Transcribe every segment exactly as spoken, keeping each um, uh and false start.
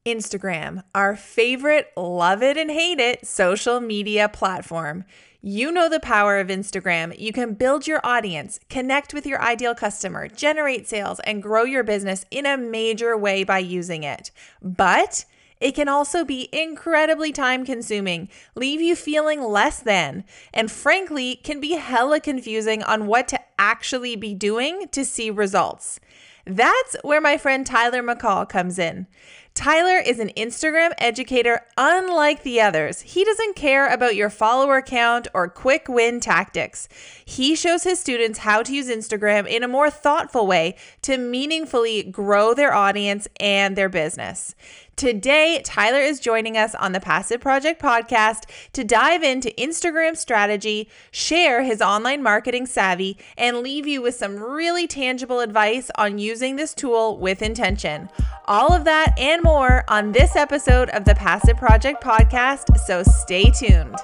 Instagram, our favorite love it and hate it social media platform. You know the power of Instagram. You can build your audience, connect with your ideal customer, generate sales, and grow your business in a major way by using it. But it can also be incredibly time consuming, leave you feeling less than, and frankly, can be hella confusing on what to actually be doing to see results. That's where my friend Tyler McCall comes in. Tyler is an Instagram educator unlike the others. He doesn't care about your follower count or quick win tactics. He shows his students how to use Instagram in a more thoughtful way to meaningfully grow their audience and their business. Today, Tyler is joining us on the Passive Project podcast to dive into Instagram strategy, share his online marketing savvy, and leave you with some really tangible advice on using this tool with intention. All of that and more on this episode of the Passive Project podcast, so stay tuned.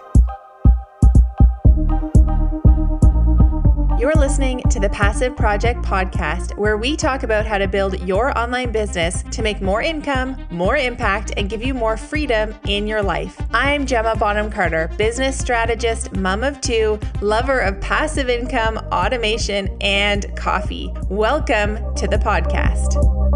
You're listening to the Passive Project podcast, where we talk about how to build your online business to make more income, more impact, and give you more freedom in your life. I'm Gemma Bonham Carter, business strategist, mom of two, lover of passive income, automation, and coffee. Welcome to the podcast.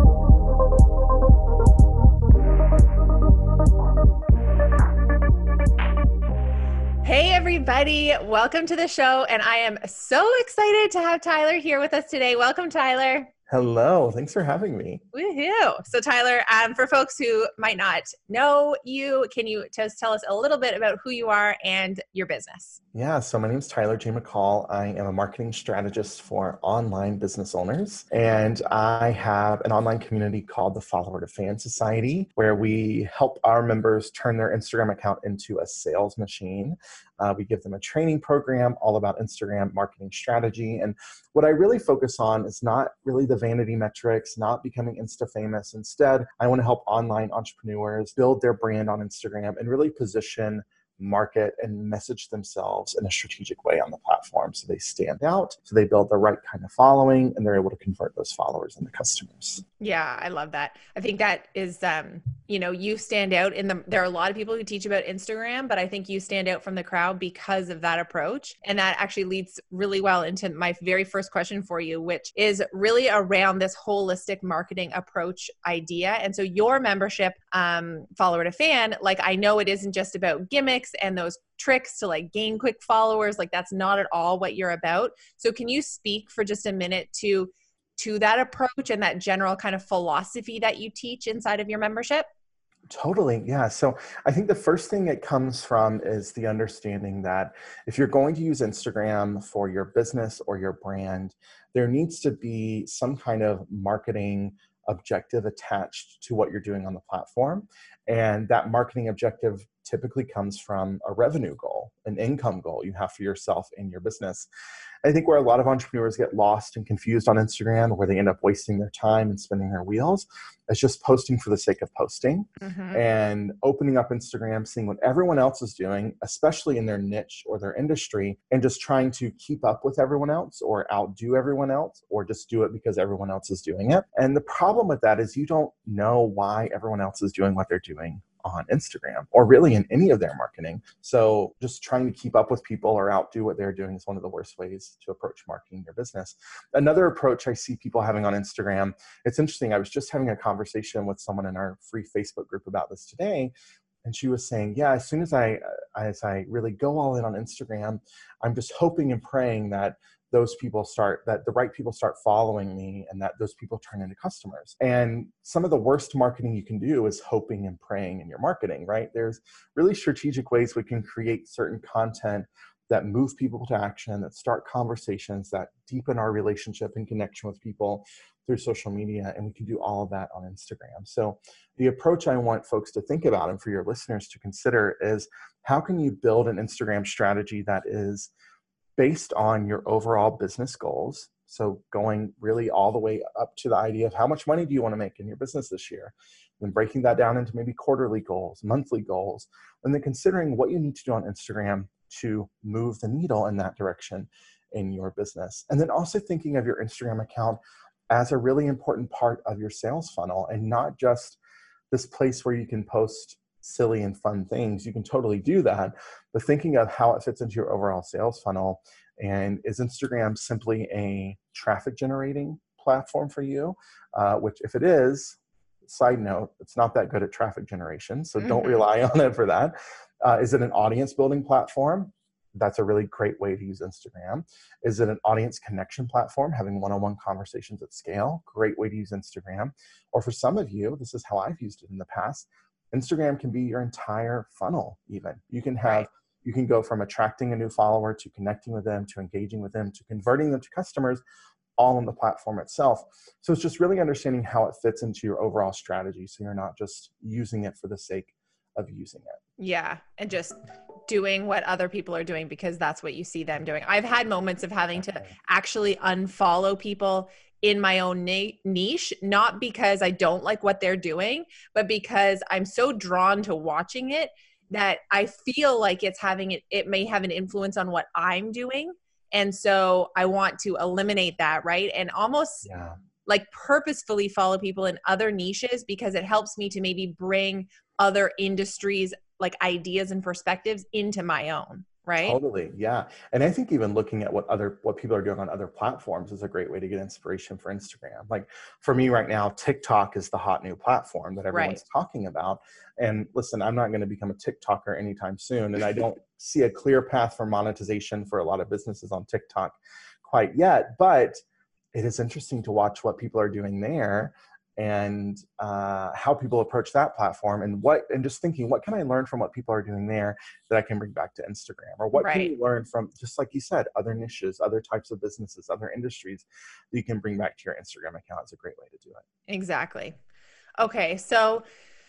Hey everybody, welcome to the show, and I am so excited to have Tyler here with us today. Welcome, Tyler. Hello, thanks for having me. Woohoo! So Tyler, um, for folks who might not know you, can you just tell us a little bit about who you are and your business? Yeah, so my name is Tyler J. McCall. I am a marketing strategist for online business owners, and I have an online community called the Follower to Fan Society, where we help our members turn their Instagram account into a sales machine. Uh, we give them a training program all about Instagram marketing strategy. And what I really focus on is not really the vanity metrics, not becoming Insta famous. Instead, I want to help online entrepreneurs build their brand on Instagram and really position, market, and message themselves in a strategic way on the platform so they stand out, so they build the right kind of following, and they're able to convert those followers into customers. Yeah, I love that. I think that is, um, you know, you stand out in the, there are a lot of people who teach about Instagram, but I think you stand out from the crowd because of that approach. And that actually leads really well into my very first question for you, which is really around this holistic marketing approach idea. And so your membership, um, Follower to Fan, like I know it isn't just about gimmicks and those tricks to like gain quick followers. Like that's not at all what you're about. So can you speak for just a minute to to that approach and that general kind of philosophy that you teach inside of your membership? Totally. Yeah. So I think the first thing it comes from is the understanding that if you're going to use Instagram for your business or your brand, there needs to be some kind of marketing objective attached to what you're doing on the platform. And that marketing objective typically comes from a revenue goal, an income goal you have for yourself and your business. I think where a lot of entrepreneurs get lost and confused on Instagram, where they end up wasting their time and spinning their wheels, is just posting for the sake of posting mm-hmm. and opening up Instagram, seeing what everyone else is doing, especially in their niche or their industry, and just trying to keep up with everyone else or outdo everyone else or just do it because everyone else is doing it. And the problem with that is you don't know why everyone else is doing what they're doing on Instagram or really in any of their marketing. So just trying to keep up with people or outdo what they're doing is one of the worst ways to approach marketing your business. Another approach I see people having on Instagram, it's interesting. I was just having a conversation with someone in our free Facebook group about this today. And she was saying, yeah, as soon as I, as I really go all in on Instagram, I'm just hoping and praying that those people start, that the right people start following me and that those people turn into customers. And some of the worst marketing you can do is hoping and praying in your marketing, right? There's really strategic ways we can create certain content that move people to action, that start conversations, that deepen our relationship and connection with people through social media. And we can do all of that on Instagram. So the approach I want folks to think about and for your listeners to consider is how can you build an Instagram strategy that is based on your overall business goals. So going really all the way up to the idea of how much money do you want to make in your business this year? And breaking that down into maybe quarterly goals, monthly goals, and then considering what you need to do on Instagram to move the needle in that direction in your business. And then also thinking of your Instagram account as a really important part of your sales funnel and not just this place where you can post silly and fun things, you can totally do that. But thinking of how it fits into your overall sales funnel, and is Instagram simply a traffic generating platform for you? Uh, which if it is, side note, it's not that good at traffic generation, so don't Mm-hmm. rely on it for that. Uh, is it an audience building platform? That's a really great way to use Instagram. Is it an audience connection platform, having one-on-one conversations at scale? Great way to use Instagram. Or for some of you, this is how I've used it in the past, Instagram can be your entire funnel even. You can have, Right. you can go from attracting a new follower to connecting with them, to engaging with them, to converting them to customers, all on the platform itself. So it's just really understanding how it fits into your overall strategy, so you're not just using it for the sake of using it. Yeah. And just doing what other people are doing because that's what you see them doing. I've had moments of having to actually unfollow people in my own na- niche, not because I don't like what they're doing, but because I'm so drawn to watching it that I feel like it's having it, it may have an influence on what I'm doing. And so I want to eliminate that, right? And almost Yeah. like purposefully follow people in other niches because it helps me to maybe bring other industries like ideas and perspectives into my own, right? Totally. Yeah. And I think even looking at what other, what people are doing on other platforms is a great way to get inspiration for Instagram. Like for me right now, TikTok is the hot new platform that Right. everyone's talking about. And listen, I'm not going to become a TikToker anytime soon. And I don't see a clear path for monetization for a lot of businesses on TikTok quite yet, but it is interesting to watch what people are doing there, and uh, how people approach that platform, and what, and just thinking, what can I learn from what people are doing there that I can bring back to Instagram? Or what can Right. you learn from, just like you said, other niches, other types of businesses, other industries that you can bring back to your Instagram account? Is a great way to do it. Exactly. Okay. So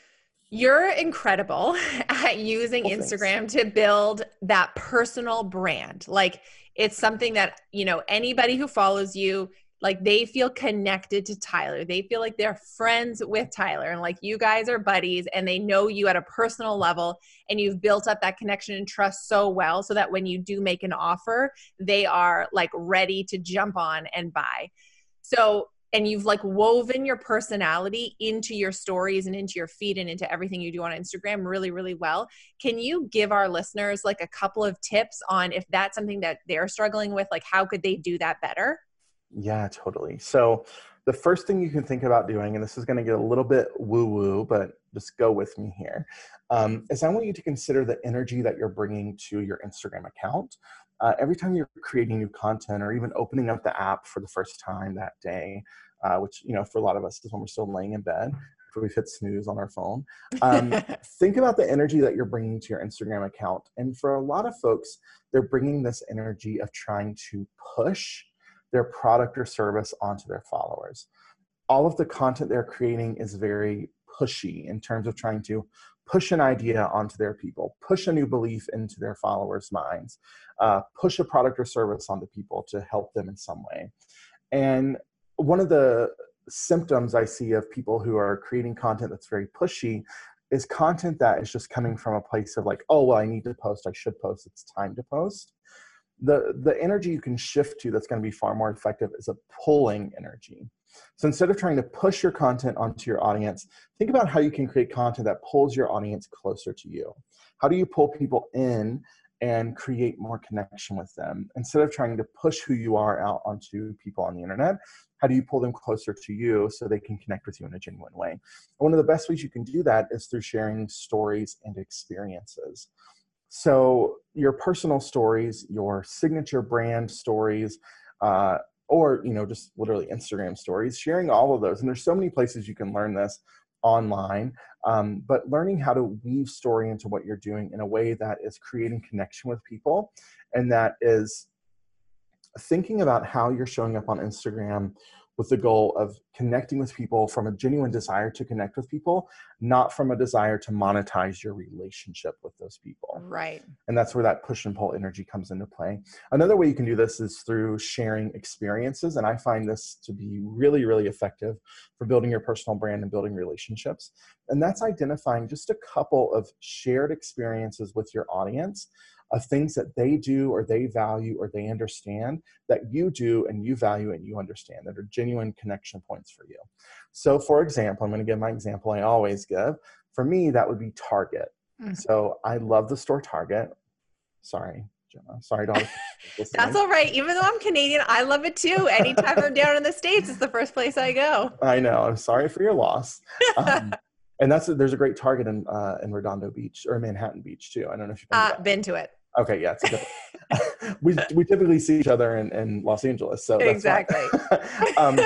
you're incredible at using Well, thanks. Instagram to build that personal brand. Like it's something that, you know, anybody who follows you, like they feel connected to Tyler. They feel like they're friends with Tyler and like you guys are buddies and they know you at a personal level and you've built up that connection and trust so well so that when you do make an offer, they are like ready to jump on and buy. So, and you've like woven your personality into your stories and into your feed and into everything you do on Instagram really, really well. Can you give our listeners like a couple of tips on if that's something that they're struggling with, like how could they do that better? Yeah, totally. So the first thing you can think about doing, and this is going to get a little bit woo-woo, but just go with me here, um, is I want you to consider the energy that you're bringing to your Instagram account. Uh, every time you're creating new content or even opening up the app for the first time that day, uh, which, you know, for a lot of us is when we're still laying in bed, after we've hit snooze on our phone, um, think about the energy that you're bringing to your Instagram account. And for a lot of folks, they're bringing this energy of trying to push their product or service onto their followers. All of the content they're creating is very pushy in terms of trying to push an idea onto their people, push a new belief into their followers' minds, uh, push a product or service onto people to help them in some way. And one of the symptoms I see of people who are creating content that's very pushy is content that is just coming from a place of like, oh, well, I need to post, I should post, it's time to post. The, the energy you can shift to that's going to be far more effective is a pulling energy. So instead of trying to push your content onto your audience, think about how you can create content that pulls your audience closer to you. How do you pull people in and create more connection with them? Instead of trying to push who you are out onto people on the internet, how do you pull them closer to you so they can connect with you in a genuine way? And one of the best ways you can do that is through sharing stories and experiences. So your personal stories, your signature brand stories, uh, or, you know, just literally Instagram stories, sharing all of those. And there's so many places you can learn this online, um, but learning how to weave story into what you're doing in a way that is creating connection with people, and that is thinking about how you're showing up on Instagram with the goal of connecting with people from a genuine desire to connect with people, not from a desire to monetize your relationship with those people. Right. And that's where that push and pull energy comes into play. Another way you can do this is through sharing experiences. And I find this to be really, really effective for building your personal brand and building relationships. And that's identifying just a couple of shared experiences with your audience of things that they do or they value or they understand that you do and you value and you understand, that are genuine connection points for you. So for example, I'm going to give my example I always give. For me, that would be Target. Mm-hmm. So I love the store Target. Sorry, Jenna. Sorry to all the That's all right. Even though I'm Canadian, I love it too. Anytime I'm down in the States, it's the first place I go. I know. I'm sorry for your loss. Um, and that's a, there's a great Target in uh, in Redondo Beach or Manhattan Beach too. I don't know if you've been, uh, to, been to it. Okay, yeah. It's a we we typically see each other in, in Los Angeles, so that's exactly. um,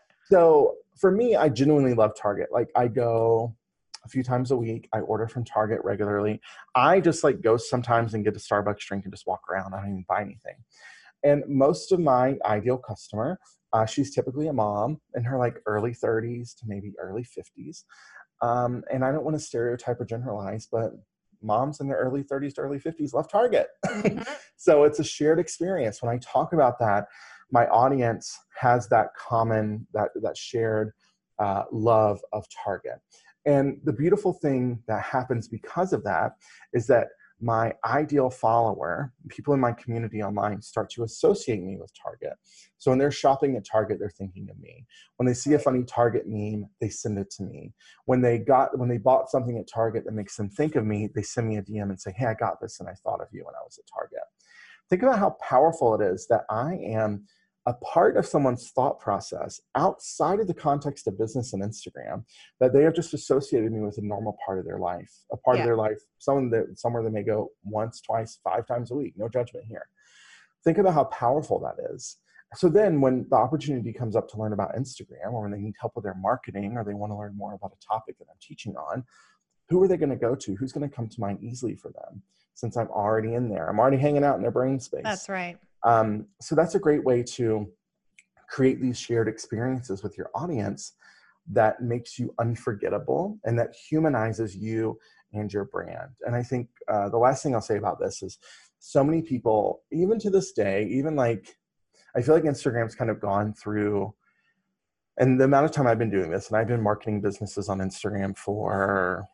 so for me, I genuinely love Target. Like I go a few times a week. I order from Target regularly. I just like go sometimes and get a Starbucks drink and just walk around. I don't even buy anything. And most of my ideal customer, uh, she's typically a mom in her like early thirties to maybe early fifties. Um, and I don't want to stereotype or generalize, but moms in their early thirties to early fifties love Target. Mm-hmm. So it's a shared experience. When I talk about that, my audience has that common, that, that shared uh, love of Target. And the beautiful thing that happens because of that is that my ideal follower, people in my community online, start to associate me with Target. So when they're shopping at Target, they're thinking of me. When they see a funny Target meme, they send it to me. When they got, when they bought something at Target that makes them think of me, they send me a D M and say, hey, I got this and I thought of you when I was at Target. Think about how powerful it is that I am a part of someone's thought process outside of the context of business and Instagram, that they have just associated me with a normal part of their life, a part yeah. of their life, someone that somewhere they may go once, twice, five times a week. No judgment here. Think about how powerful that is. So then when the opportunity comes up to learn about Instagram, or when they need help with their marketing, or they want to learn more about a topic that I'm teaching on, who are they going to go to? Who's going to come to mind easily for them? Since I'm already in there, I'm already hanging out in their brain space. That's right. Um, so that's a great way to create these shared experiences with your audience that makes you unforgettable and that humanizes you and your brand. And I think uh, the last thing I'll say about this is so many people, even to this day, even like, I feel like Instagram's kind of gone through, and the amount of time I've been doing this, and I've been marketing businesses on Instagram for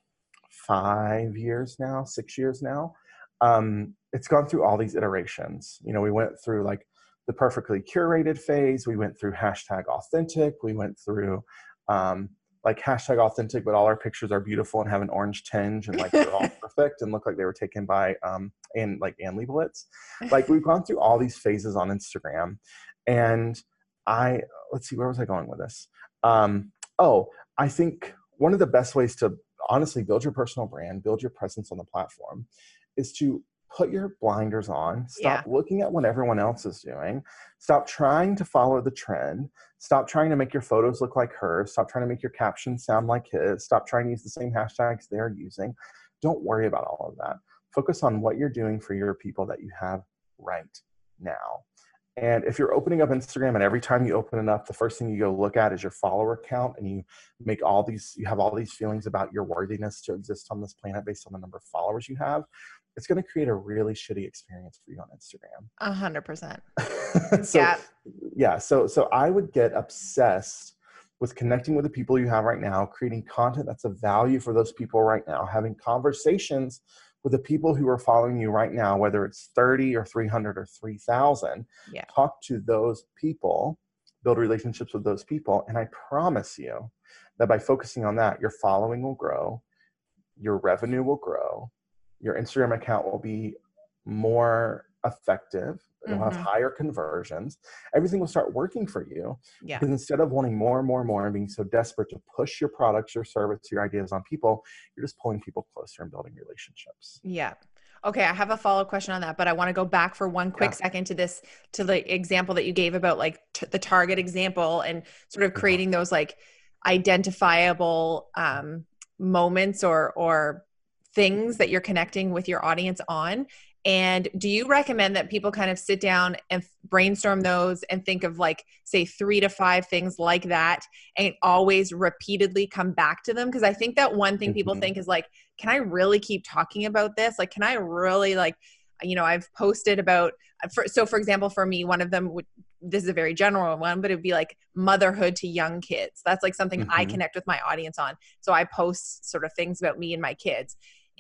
five years now, six years now. Um, it's gone through all these iterations. You know, we went through like the perfectly curated phase. We went through hashtag authentic. We went through um, like hashtag authentic, but all our pictures are beautiful and have an orange tinge and like they're all perfect and look like they were taken by um, and like Ann Leibovitz. Like we've gone through all these phases on Instagram. And I, let's see, where was I going with this? Um, oh, I think one of the best ways to honestly build your personal brand, build your presence on the platform, is to put your blinders on, stop yeah. looking at what everyone else is doing, stop trying to follow the trend, stop trying to make your photos look like hers, stop trying to make your captions sound like his, stop trying to use the same hashtags they're using. Don't worry about all of that. Focus on what you're doing for your people that you have right now. And if you're opening up Instagram and every time you open it up, the first thing you go look at is your follower count, and you make all these, you have all these feelings about your worthiness to exist on this planet based on the number of followers you have, it's going to create a really shitty experience for you on Instagram. A hundred percent. So, yeah. Yeah. So, so I would get obsessed with connecting with the people you have right now, creating content that's of value for those people right now, having conversations with the people who are following you right now, whether it's thirty or three hundred or three thousand, yeah. talk to those people, build relationships with those people. And I promise you that by focusing on that, your following will grow, your revenue will grow, your Instagram account will be more effective. It'll mm-hmm. have higher conversions. Everything will start working for you. Yeah. Because instead of wanting more and more and more and being so desperate to push your products, your service, your ideas on people, you're just pulling people closer and building relationships. Yeah. Okay. I have a follow-up question on that, but I want to go back for one quick yeah. second to this, to the example that you gave about like t- the Target example and sort of creating yeah. those like identifiable um, moments or, or things that you're connecting with your audience on. And do you recommend that people kind of sit down and brainstorm those and think of like, say, three to five things like that and always repeatedly come back to them? Because I think that one thing people mm-hmm. think is like, can I really keep talking about this? Like, can I really like, you know, I've posted about, for, so for example, for me, one of them would, this is a very general one, but it'd be like motherhood to young kids. That's like something mm-hmm. I connect with my audience on. So I post sort of things about me and my kids.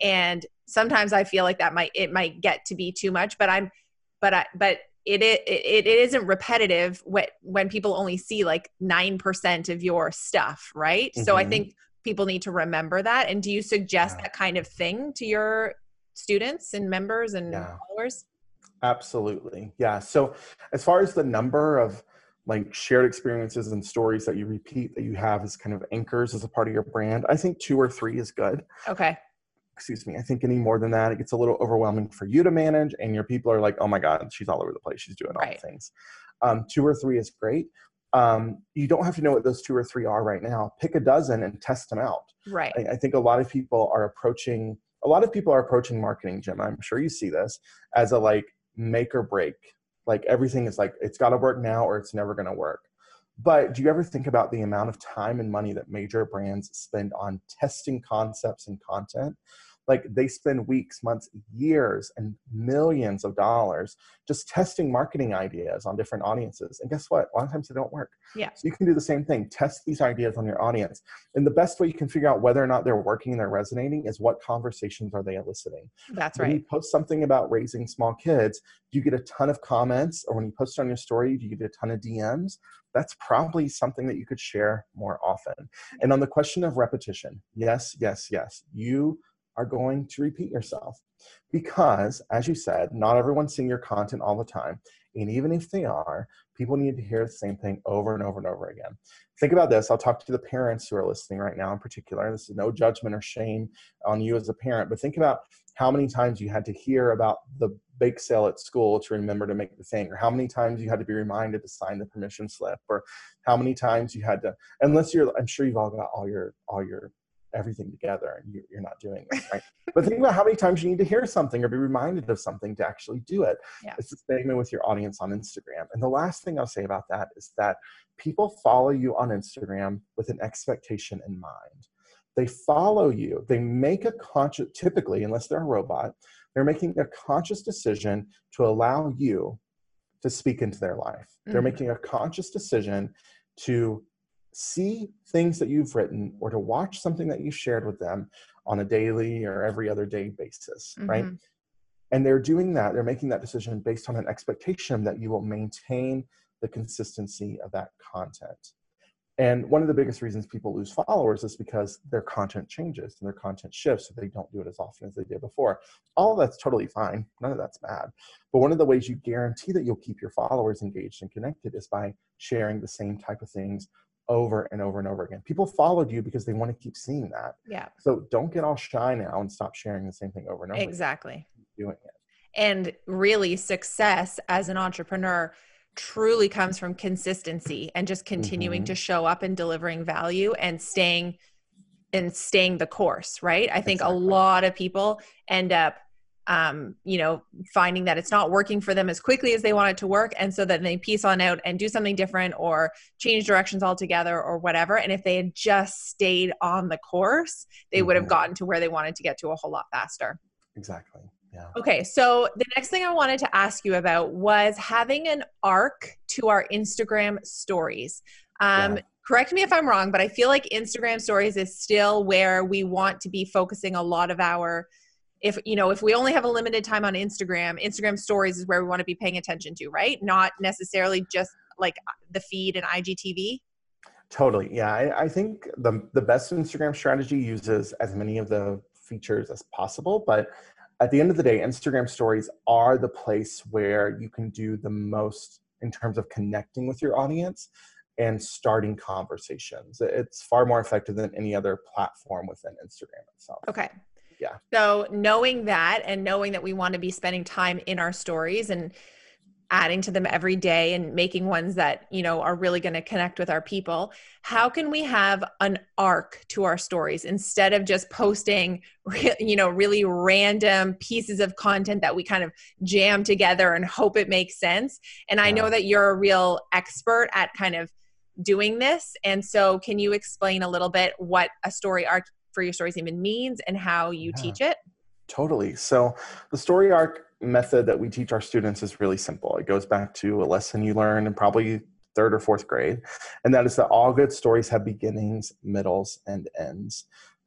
And sometimes I feel like that might, it might get to be too much, but I'm, but I, but it, it, it, it isn't repetitive when, when people only see like nine percent of your stuff. Right. Mm-hmm. So I think people need to remember that. And do you suggest yeah. that kind of thing to your students and members and yeah. followers? Absolutely. Yeah. So as far as the number of like shared experiences and stories that you repeat that you have as kind of anchors as a part of your brand, I think two or three is good. Okay. Excuse me. I think any more than that, it gets a little overwhelming for you to manage, and your people are like, oh my God, she's all over the place. She's doing all right. the things. Um, two or three is great. Um, you don't have to know what those two or three are right now. Pick a dozen and test them out. Right. I, I think a lot of people are approaching, a lot of people are approaching marketing, Jim. I'm sure you see this as a like make or break. Like everything is like, it's got to work now or it's never going to work. But do you ever think about the amount of time and money that major brands spend on testing concepts and content? Like they spend weeks, months, years, and millions of dollars just testing marketing ideas on different audiences. And guess what? A lot of times they don't work. Yeah. So you can do the same thing. Test these ideas on your audience. And the best way you can figure out whether or not they're working and they're resonating is what conversations are they eliciting. That's when right. When you post something about raising small kids, do you get a ton of comments? Or when you post it on your story, do you get a ton of D Ms? That's probably something that you could share more often. And on the question of repetition, yes, yes, yes. You are going to repeat yourself because, as you said, not everyone's seeing your content all the time. And even if they are, people need to hear the same thing over and over and over again. Think about this. I'll talk to the parents who are listening right now in particular. This is no judgment or shame on you as a parent, but think about how many times you had to hear about the bake sale at school to remember to make the thing, or how many times you had to be reminded to sign the permission slip, or how many times you had to, unless you're, I'm sure you've all got all your, all your, everything together and you, you're not doing this, right? But think about how many times you need to hear something or be reminded of something to actually do it. Yeah. It's the same way with your audience on Instagram. And the last thing I'll say about that is that people follow you on Instagram with an expectation in mind. They follow you. They make a conscious, typically, unless they're a robot, they're making a conscious decision to allow you to speak into their life. Mm-hmm. They're making a conscious decision to see things that you've written or to watch something that you shared with them on a daily or every other day basis, mm-hmm. right? And they're doing that, they're making that decision based on an expectation that you will maintain the consistency of that content. And one of the biggest reasons people lose followers is because their content changes and their content shifts, so they don't do it as often as they did before. All of that's totally fine. None of that's bad. But one of the ways you guarantee that you'll keep your followers engaged and connected is by sharing the same type of things over and over and over again. People followed you because they want to keep seeing that. Yeah. So don't get all shy now and stop sharing the same thing over and over. Exactly. Keep doing it. And really, success as an entrepreneur truly comes from consistency and just continuing mm-hmm. to show up and delivering value and staying and staying the course, right? I think exactly. a lot of people end up um, you know, finding that it's not working for them as quickly as they want it to work. And so that they piece on out and do something different or change directions altogether or whatever. And if they had just stayed on the course, they mm-hmm. would have gotten to where they wanted to get to a whole lot faster. Exactly. Yeah. Okay. So the next thing I wanted to ask you about was having an arc to our Instagram stories. Um, yeah. Correct me if I'm wrong, but I feel like Instagram stories is still where we want to be focusing a lot of our If, you know, if we only have a limited time on Instagram, Instagram stories is where we want to be paying attention to, right? Not necessarily just like the feed and I G T V. Totally. Yeah. I, I think the, the best Instagram strategy uses as many of the features as possible. But at the end of the day, Instagram stories are the place where you can do the most in terms of connecting with your audience and starting conversations. It's far more effective than any other platform within Instagram itself. Okay. Yeah. So knowing that and knowing that we want to be spending time in our stories and adding to them every day and making ones that, you know, are really going to connect with our people, how can we have an arc to our stories instead of just posting, you know, really random pieces of content that we kind of jam together and hope it makes sense? And I know that you're a real expert at kind of doing this. And so can you explain a little bit what a story arc for your stories even means and how you yeah, teach it? Totally. So the story arc method that we teach our students is really simple. It goes back to a lesson you learned in probably third or fourth grade. And that is that all good stories have beginnings, middles, and ends.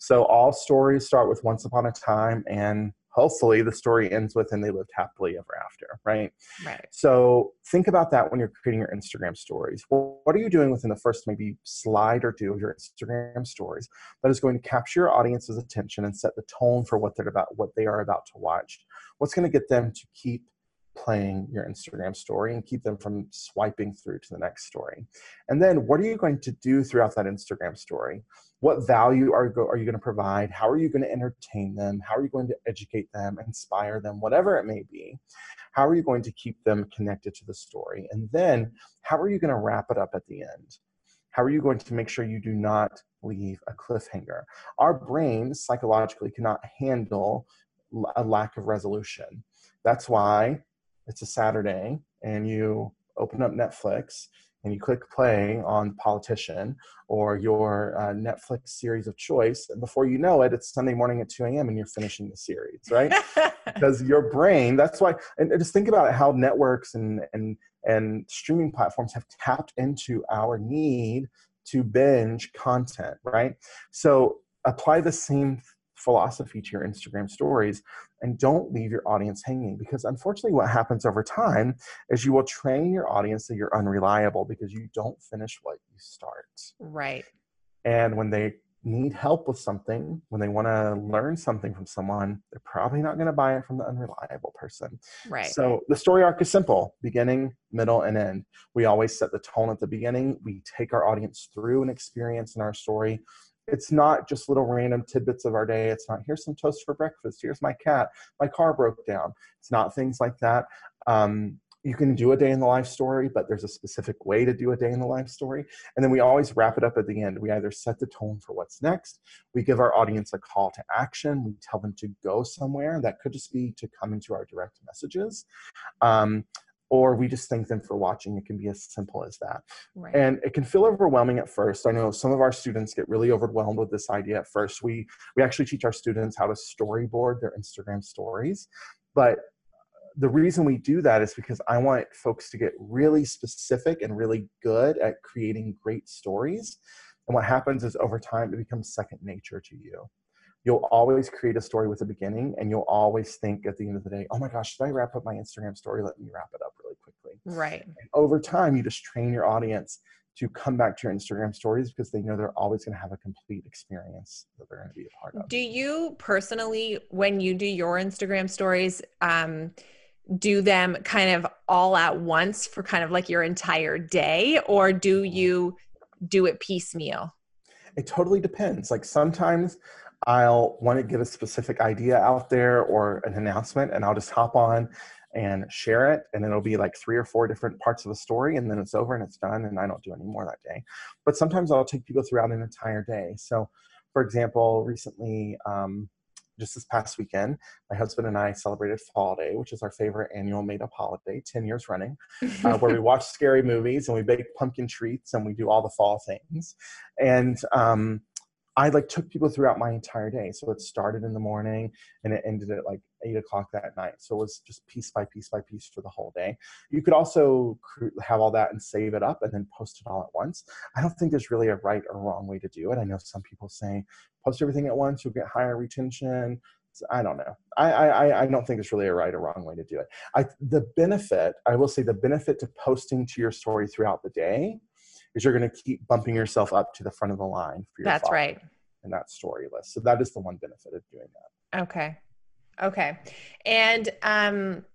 So all stories start with once upon a time, and hopefully the story ends with and they lived happily ever after, right? Right. So think about that when you're creating your Instagram stories. Well, what are you doing within the first maybe slide or two of your Instagram stories that is going to capture your audience's attention and set the tone for what they're about, what they are about to watch? What's going to get them to keep playing your Instagram story and keep them from swiping through to the next story? And then what are you going to do throughout that Instagram story? What value are, go, are you going to provide? How are you going to entertain them? How are you going to educate them, inspire them, whatever it may be? How are you going to keep them connected to the story? And then how are you going to wrap it up at the end? How are you going to make sure you do not leave a cliffhanger? Our brains psychologically cannot handle a lack of resolution. That's why it's a Saturday and you open up Netflix and you click play on The Politician or your uh, Netflix series of choice, and before you know it, it's Sunday morning at two a.m. and you're finishing the series, right? Because your brain, that's why, and just think about how networks and, and, and streaming platforms have tapped into our need to binge content, right? So apply the same philosophy to your Instagram stories and don't leave your audience hanging, because unfortunately what happens over time is you will train your audience that you're unreliable because you don't finish what you start. Right. And when they need help with something, when they want to learn something from someone, they're probably not going to buy it from the unreliable person. Right. So the story arc is simple: beginning, middle, and end. We always set the tone at the beginning. We take our audience through an experience in our story. It's not just little random tidbits of our day. It's not, here's some toast for breakfast. Here's my cat. My car broke down. It's not things like that. Um, you can do a day in the life story, but there's a specific way to do a day in the life story. And then we always wrap it up at the end. We either set the tone for what's next. We give our audience a call to action. We tell them to go somewhere. That could just be to come into our direct messages. Um, or we just thank them for watching. It can be as simple as that. Right. And it can feel overwhelming at first. I know some of our students get really overwhelmed with this idea at first. We, we actually teach our students how to storyboard their Instagram stories. But the reason we do that is because I want folks to get really specific and really good at creating great stories. And what happens is over time, it becomes second nature to you. You'll always create a story with a beginning, and you'll always think at the end of the day, oh my gosh, should I wrap up my Instagram story? Let me wrap it up really quickly. Right. And over time, you just train your audience to come back to your Instagram stories because they know they're always going to have a complete experience that they're going to be a part of. Do you personally, when you do your Instagram stories, um, do them kind of all at once for kind of like your entire day, or do you do it piecemeal? It totally depends. Like sometimes I'll want to get a specific idea out there or an announcement, and I'll just hop on and share it, and it'll be like three or four different parts of a story, and then it's over and it's done, and I don't do any more that day. But sometimes I'll take people throughout an entire day. So for example, recently, um, just this past weekend, my husband and I celebrated Fall Day, which is our favorite annual made-up holiday, ten years running, uh, where we watch scary movies and we bake pumpkin treats and we do all the fall things. And um, I like took people throughout my entire day. So it started in the morning and it ended at like eight o'clock that night. So it was just piece by piece by piece for the whole day. You could also have all that and save it up and then post it all at once. I don't think there's really a right or wrong way to do it. I know some people say post everything at once, you'll get higher retention. So I don't know. I, I, I don't think it's really a right or wrong way to do it. I, the benefit, I will say the benefit to posting to your story throughout the day is you're going to keep bumping yourself up to the front of the line for your That's follower right. in that story list. So that is the one benefit of doing that. Okay. Okay. And um,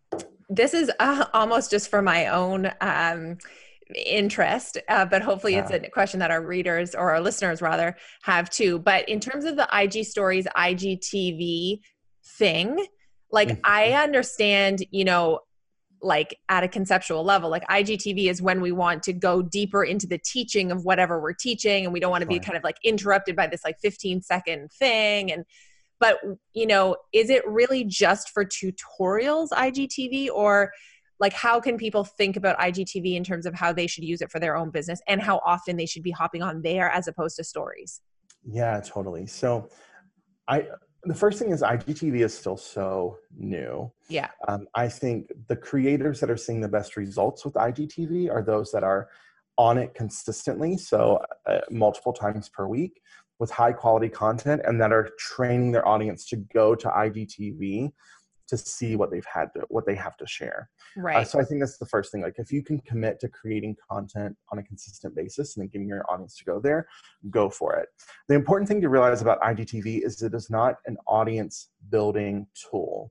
this is uh, almost just for my own um, interest, uh, but hopefully Yeah. it's a question that our readers or our listeners rather have too. But in terms of the I G stories, I G T V thing, like Mhm. I understand, you know, like at a conceptual level, like I G T V is when we want to go deeper into the teaching of whatever we're teaching. And we don't want to be Sure. kind of like interrupted by this like fifteen second thing. And, but you know, is it really just for tutorials, I G T V, or like how can people think about I G T V in terms of how they should use it for their own business and how often they should be hopping on there as opposed to stories? Yeah, totally. So I, the first thing is I G T V is still so new. Yeah. Um, I think the creators that are seeing the best results with I G T V are those that are on it consistently, so uh, multiple times per week, with high quality content and that are training their audience to go to I G T V to see what they've had to, what they have to share. Uh, Right. so I think that's the first thing. Like if you can commit to creating content on a consistent basis and then getting your audience to go there, go for it. The important thing to realize about I G T V is it is not an audience building tool.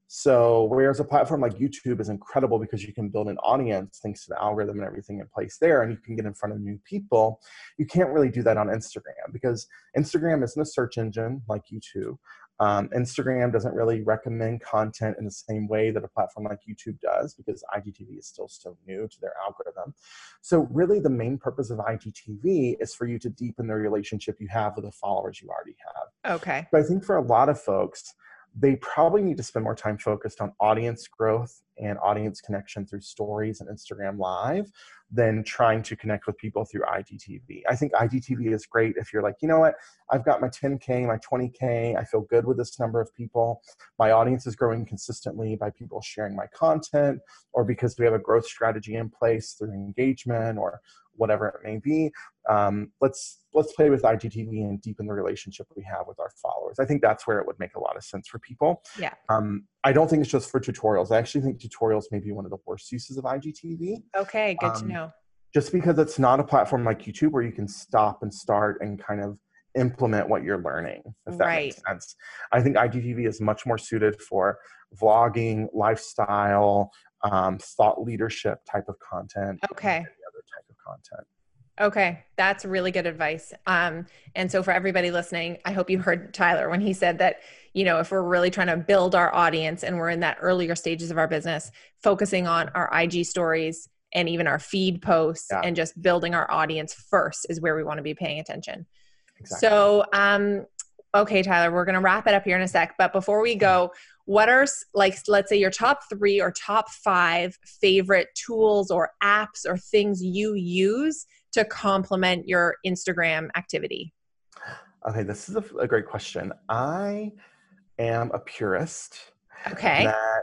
So whereas a platform like YouTube is incredible because you can build an audience thanks to the algorithm and everything in place there, and you can get in front of new people, you can't really do that on Instagram because Instagram isn't a search engine like YouTube. Um, Instagram doesn't really recommend content in the same way that a platform like YouTube does because I G T V is still so new to their algorithm. So really the main purpose of I G T V is for you to deepen the relationship you have with the followers you already have. Okay. But I think for a lot of folks, they probably need to spend more time focused on audience growth and audience connection through stories and Instagram Live than trying to connect with people through I G T V. I think I G T V is great if you're like, you know what, I've got my ten K, my twenty K, I feel good with this number of people. My audience is growing consistently by people sharing my content or because we have a growth strategy in place through engagement or whatever it may be. Um, let's let's play with I G T V and deepen the relationship we have with our followers. I think that's where it would make a lot of sense for people. Yeah. Um, I don't think it's just for tutorials. I actually think tutorials may be one of the worst uses of I G T V. Okay, good um, to know. Just because it's not a platform like YouTube where you can stop and start and kind of implement what you're learning, if that Right. makes sense. I think I G T V is much more suited for vlogging, lifestyle, um, thought leadership type of content. Okay. And any other type of content. Okay, that's really good advice. Um, and so for everybody listening, I hope you heard Tyler when he said that, you know, if we're really trying to build our audience and we're in that earlier stages of our business, focusing on our I G stories and even our feed posts Yeah. and just building our audience first is where we want to be paying attention. Exactly. So, um, okay, Tyler, we're going to wrap it up here in a sec. But before we go, what are, like, let's say your top three or top five favorite tools or apps or things you use to complement your Instagram activity? Okay, this is a, a great question. I am a purist. Okay. That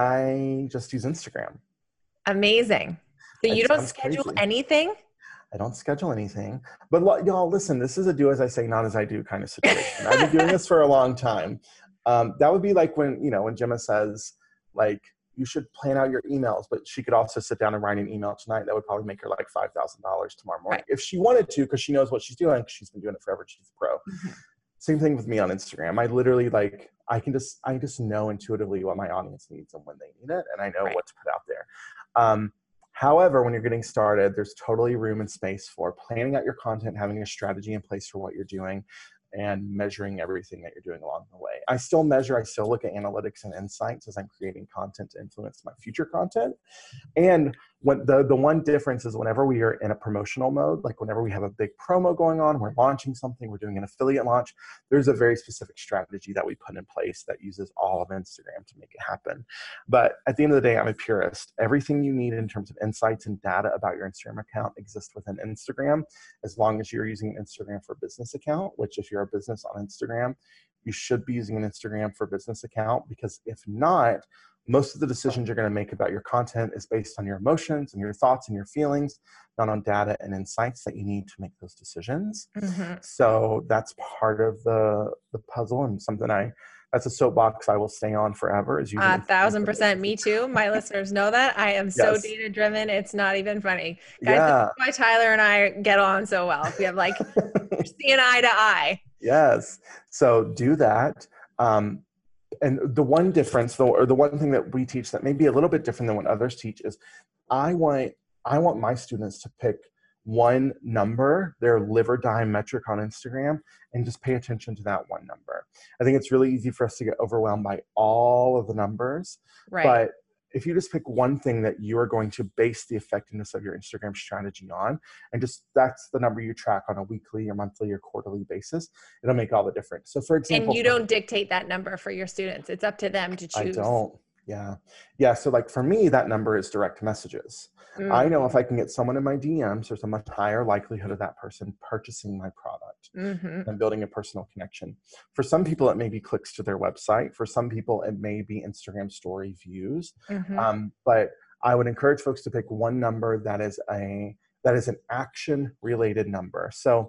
I just use Instagram. Amazing. So It you don't sounds schedule crazy. anything? I don't schedule anything. But lo- y'all, listen, this is a do as I say, not as I do kind of situation. I've been doing this for a long time. Um, that would be like when, you know, when Gemma says, like, you should plan out your emails, but she could also sit down and write an email tonight. That would probably make her like five thousand dollars tomorrow morning. Right. If she wanted to, because she knows what she's doing, 'cause she's been doing it forever. She's a pro. Mm-hmm. Same thing with me on Instagram. I literally like, I can just, I just know intuitively what my audience needs and when they need it. And I know Right. what to put out there. Um, however, when you're getting started, there's totally room and space for planning out your content, having a strategy in place for what you're doing, and measuring everything that you're doing along the way. I still measure, I still look at analytics and insights as I'm creating content to influence my future content. And when the, the one difference is whenever we are in a promotional mode, like whenever we have a big promo going on, we're launching something, we're doing an affiliate launch, there's a very specific strategy that we put in place that uses all of Instagram to make it happen. But at the end of the day, I'm a purist. Everything you need in terms of insights and data about your Instagram account exists within Instagram, as long as you're using an Instagram for Business account, which if you're a business on Instagram, you should be using an Instagram for Business account, because if not, most of the decisions you're going to make about your content is based on your emotions and your thoughts and your feelings, not on data and insights that you need to make those decisions. Mm-hmm. So that's part of the the puzzle, and something I, that's a soapbox I will stay on forever. Is using A thousand percent. Me too. My listeners know that. I am so Yes. data driven. It's not even funny. Guys, Yeah. this is why Tyler and I get on so well. We have like, we're seeing eye to eye. Yes. So do that. Um, and the one difference, though, or the one thing that we teach that may be a little bit different than what others teach, is I want I want my students to pick one number, their live or die metric on Instagram, and just pay attention to that one number. I think it's really easy for us to get overwhelmed by all of the numbers. Right. But if you just pick one thing that you are going to base the effectiveness of your Instagram strategy on, and just that's the number you track on a weekly or monthly or quarterly basis, it'll make all the difference. So for example, and you don't dictate that number for your students. It's up to them to choose. I don't. Yeah. Yeah. So like for me, that number is direct messages. Mm. I know if I can get someone in my D Ms, there's a much higher likelihood of that person purchasing my product Mm-hmm. and building a personal connection. For some people, it may be clicks to their website. For some people, it may be Instagram story views. Mm-hmm. Um, but I would encourage folks to pick one number that is a that is an action related number. So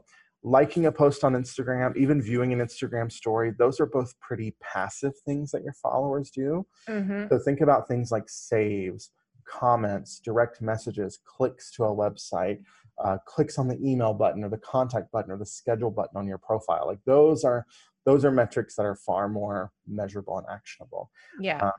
liking a post on Instagram, even viewing an Instagram story, those are both pretty passive things that your followers do. Mm-hmm. So think about things like saves, comments, direct messages, clicks to a website, uh, clicks on the email button or the contact button or the schedule button on your profile. Like those are those are metrics that are far more measurable and actionable. Yeah. Uh,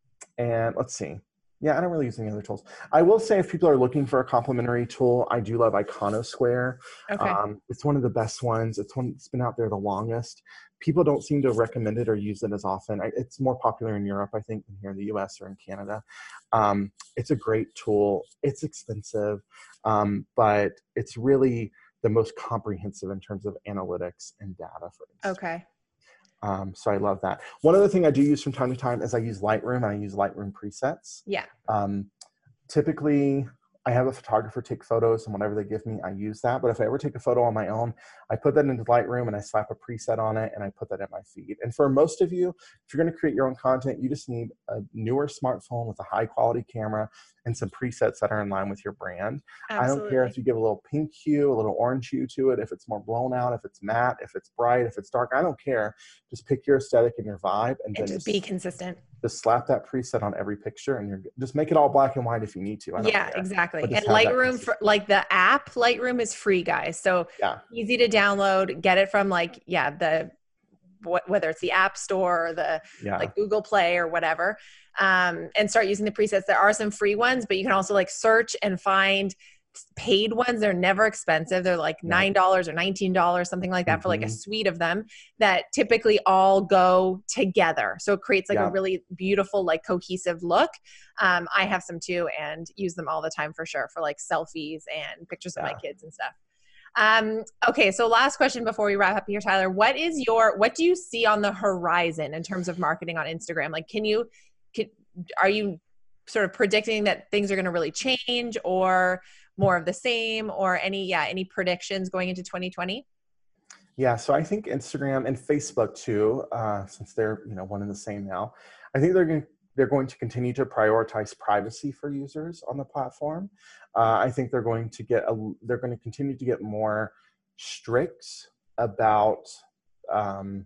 and let's see. Yeah, I don't really use any other tools. I will say if people are looking for a complementary tool, I do love Iconosquare. Okay. Um, it's one of the best ones. It's one that's been out there the longest. People don't seem to recommend it or use it as often. I, it's more popular in Europe, I think, than here in the U S or in Canada. Um, it's a great tool. It's expensive, um, but it's really the most comprehensive in terms of analytics and data for Instagram. Okay. Um, so I love that. One other thing I do use from time to time is I use Lightroom and I use Lightroom presets. Yeah. Um, typically, I have a photographer take photos, and whatever they give me, I use that. But if I ever take a photo on my own, I put that into Lightroom and I slap a preset on it and I put that in my feed. And for most of you, if you're going to create your own content, you just need a newer smartphone with a high quality camera and some presets that are in line with your brand. Absolutely. I don't care if you give a little pink hue, a little orange hue to it, if it's more blown out, if it's matte, if it's bright, if it's dark, I don't care. Just pick your aesthetic and your vibe and, And then just be consistent. Just slap that preset on every picture and you're just make it all black and white if you need to. I don't Yeah, care. exactly. And have that Lightroom, for like the app, Lightroom is free, guys. So Yeah. easy to download, get it from like, yeah, the, wh- whether it's the App Store or the Yeah. like Google Play or whatever, um, and start using the presets. There are some free ones, but you can also like search and find paid ones. They're never expensive. They're like nine dollars or nineteen dollars, something like that, for like a Mhm. suite of them that typically all go together. So it creates like Yeah. a really beautiful, like cohesive look. Um, I have some too and use them all the time for sure for like selfies and pictures of Yeah. my kids and stuff. Um, okay. So last question before we wrap up here, Tyler, what is your, what do you see on the horizon in terms of marketing on Instagram? Like, can you, can, are you sort of predicting that things are going to really change or more of the same, or any, yeah, any predictions going into twenty twenty? Yeah, so I think Instagram and Facebook too, uh, since they're you know one and the same now, I think they're going they're going to continue to prioritize privacy for users on the platform. Uh, I think they're going to get a, they're going to continue to get more strict about um,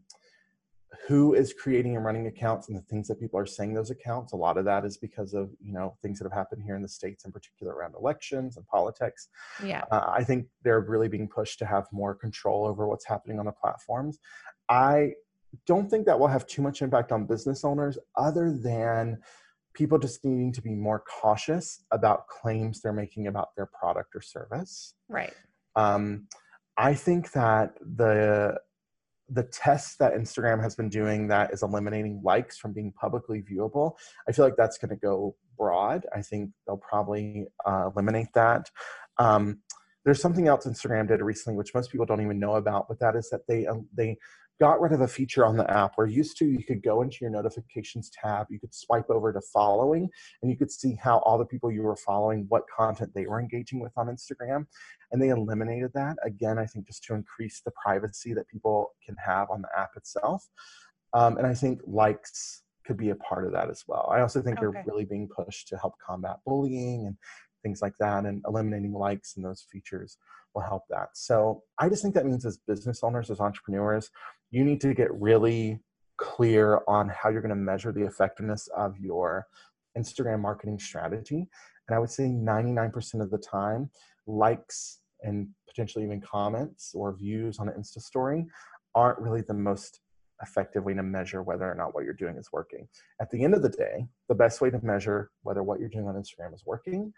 who is creating and running accounts and the things that people are saying those accounts. A lot of that is because of you know things that have happened here in the States, in particular around elections and politics. Yeah. Uh, I think they're really being pushed to have more control over what's happening on the platforms. I don't think that will have too much impact on business owners other than people just needing to be more cautious about claims they're making about their product or service. Right. Um, I think that the the tests that Instagram has been doing that is eliminating likes from being publicly viewable, I feel like that's going to go broad. I think they'll probably uh, eliminate that. Um, there's something else Instagram did recently, which most people don't even know about, but that is that they um, they got rid of a feature on the app where used to you could go into your notifications tab, you could swipe over to following, and you could see how all the people you were following, what content they were engaging with on Instagram. And they eliminated that, again, I think just to increase the privacy that people can have on the app itself. Um, and I think likes could be a part of that as well. I also think Okay. they're really being pushed to help combat bullying and things like that, and eliminating likes and those features will help that. So I just think that means as business owners, as entrepreneurs, you need to get really clear on how you're going to measure the effectiveness of your Instagram marketing strategy. And I would say ninety-nine percent of the time, likes and potentially even comments or views on an Insta story aren't really the most effective way to measure whether or not what you're doing is working. At the end of the day, the best way to measure whether what you're doing on Instagram is working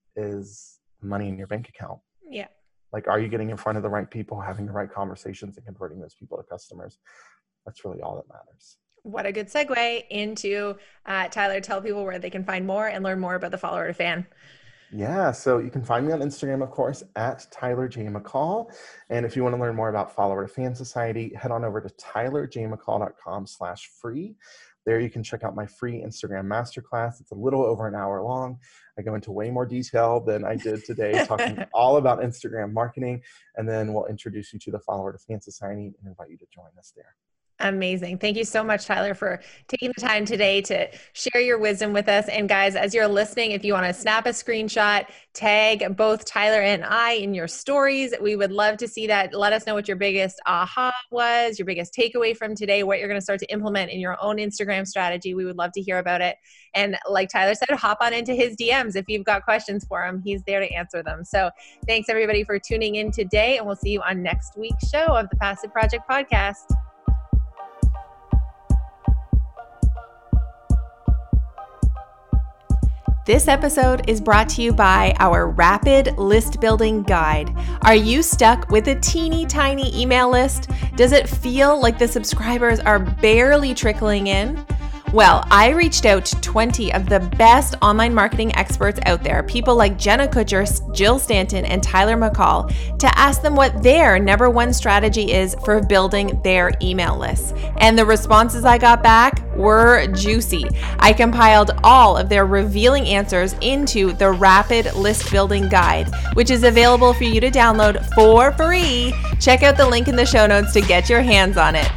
is money in your bank account. Yeah. Like, are you getting in front of the right people, having the right conversations, and converting those people to customers? That's really all that matters. What a good segue into, uh, Tyler, tell people where they can find more and learn more about the Follower to Fan. Yeah, so you can find me on Instagram, of course, at Tyler J. McCall. And if you want to learn more about Follower to Fan Society, head on over to tyler j mccall dot com slash free. There you can check out my free Instagram masterclass. It's a little over an hour long. I go into way more detail than I did today, talking all about Instagram marketing. And then we'll introduce you to the Follower to Fan Society and invite you to join us there. Amazing. Thank you so much, Tyler, for taking the time today to share your wisdom with us. And guys, as you're listening, if you want to snap a screenshot, tag both Tyler and I in your stories, we would love to see that. Let us know what your biggest aha was, your biggest takeaway from today, what you're going to start to implement in your own Instagram strategy. We would love to hear about it. And like Tyler said, hop on into his D Ms if you've got questions for him. He's there to answer them. So thanks everybody for tuning in today, and we'll see you on next week's show of the Passive Project Podcast. This episode is brought to you by our Rapid List Building Guide. Are you stuck with a teeny tiny email list? Does it feel like the subscribers are barely trickling in? Well, I reached out to twenty of the best online marketing experts out there, people like Jenna Kutcher, Jill Stanton, and Tyler McCall, to ask them what their number one strategy is for building their email lists. And the responses I got back were juicy. I compiled all of their revealing answers into the Rapid List Building Guide, which is available for you to download for free. Check out the link in the show notes to get your hands on it.